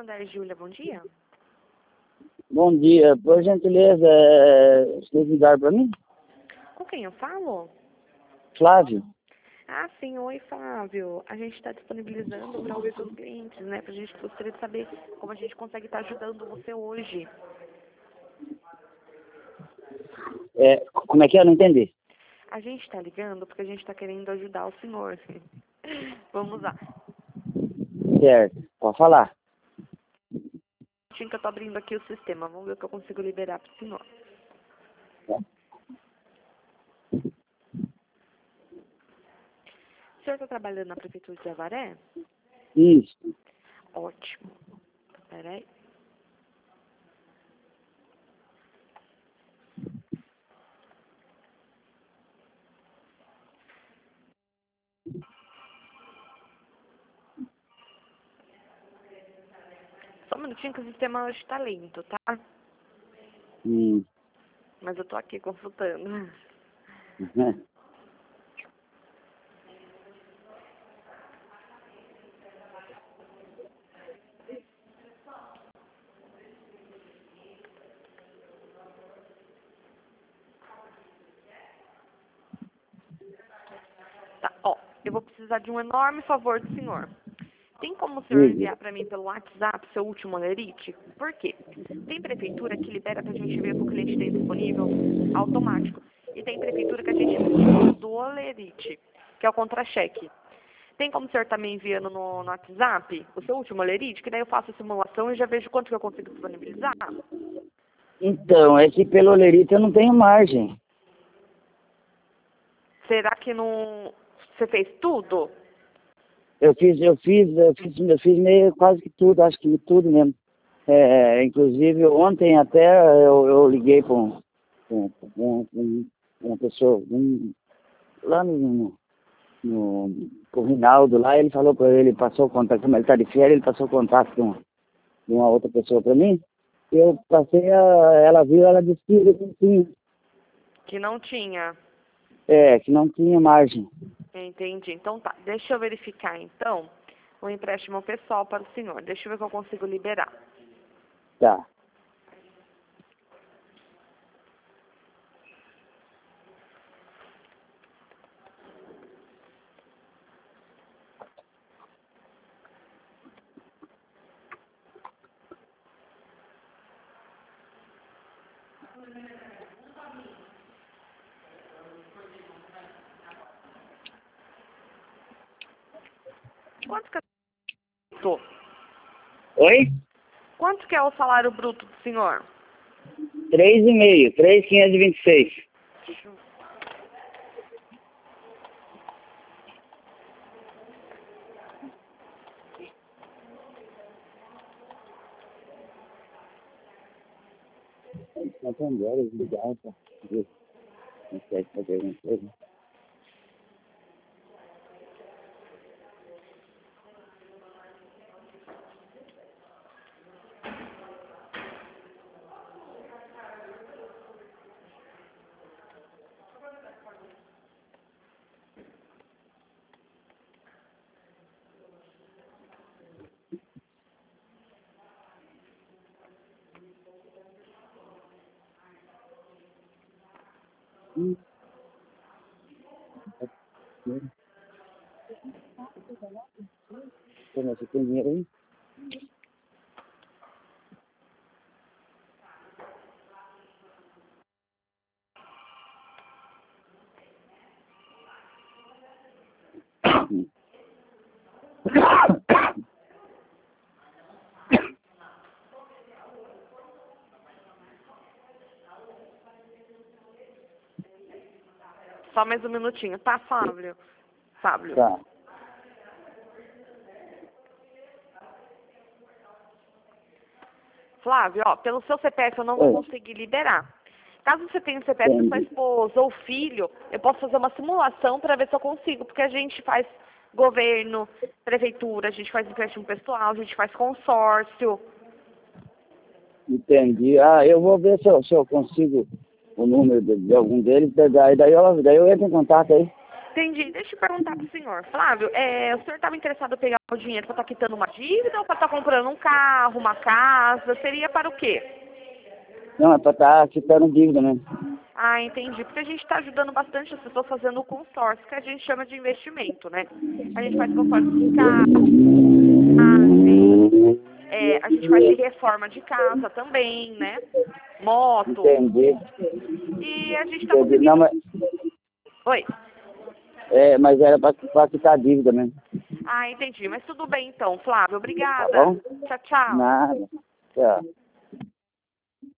Santander, Júlia, bom dia. Bom dia, por gentileza, vocês ligaram para mim? Com quem eu falo? Flávio? Ah, sim, oi, Flávio. A gente está disponibilizando para ouvir seus clientes, né? Pra gente gostaria de saber como a gente consegue estar ajudando você hoje. Como é que é? Eu não entendi. A gente está ligando porque a gente está querendo ajudar o senhor. Vamos lá. Certo, pode falar. Que eu estou abrindo aqui o sistema. Vamos ver o que eu consigo liberar para o senhor. O senhor está trabalhando na Prefeitura de Avaré? Isso. Ótimo. Peraí. Só um minutinho que o sistema hoje está lento, tá? Mas eu tô aqui consultando. Tá, ó, eu vou precisar de um enorme favor do senhor. Tem como o senhor enviar para mim pelo WhatsApp seu último olerite? Por quê? Tem prefeitura que libera pra gente ver o que o cliente tem disponível automático. E tem prefeitura que a gente precisa do olerite, que é o contra-cheque. Tem como o senhor estar me enviando no WhatsApp o seu último olerite? Que daí eu faço a simulação e já vejo quanto que eu consigo disponibilizar. Então, é que pelo olerite eu não tenho margem. Será que não... Você fez tudo? Eu fiz meio quase que tudo, acho que tudo mesmo. Inclusive, ontem até eu liguei para uma pessoa, lá pro Rinaldo lá, ele falou para ele, passou o contato, como ele está de férias, ele passou o contato de uma outra pessoa para mim. Eu passei, ela viu, ela disse que não tinha. Que não tinha. Que não tinha margem. Entendi. Então tá, deixa eu verificar então o empréstimo pessoal para o senhor. Deixa eu ver o que eu consigo liberar. Tá. Quanto que é o bruto? Oi? Quanto que é o salário bruto do senhor? 3,5, 3.526. Santander, ligar para ver se consegue fazer alguma coisa. Como você tem dinheiro aí? Só mais um minutinho, tá, Fábio? Fábio. Tá. Flávio, ó, pelo seu CPF eu não vou conseguir liberar. Caso você tenha o CPF da sua esposa ou filho, eu posso fazer uma simulação para ver se eu consigo, porque a gente faz governo, prefeitura, a gente faz empréstimo pessoal, a gente faz consórcio. Entendi. Eu vou ver se eu consigo o número de algum deles, daí eu entro em contato aí. Entendi. Deixa eu perguntar pro senhor. Flávio, o senhor estava interessado em pegar o dinheiro para estar quitando uma dívida ou para estar comprando um carro, uma casa? Seria para o quê? Não, é para estar quitando dívida, né? Ah, entendi. Porque a gente está ajudando bastante as pessoas fazendo o consórcio, que a gente chama de investimento, né? A gente faz consórcio de carro, a gente faz de reforma de casa também, né? Moto. Entendi. E a gente está Entendi. conseguindo... Não, Oi. mas era para quitar a dívida mesmo. Ah, entendi. Mas tudo bem então, Flávio. Obrigada. Tá bom? Tchau, tchau. Nada. Tchau.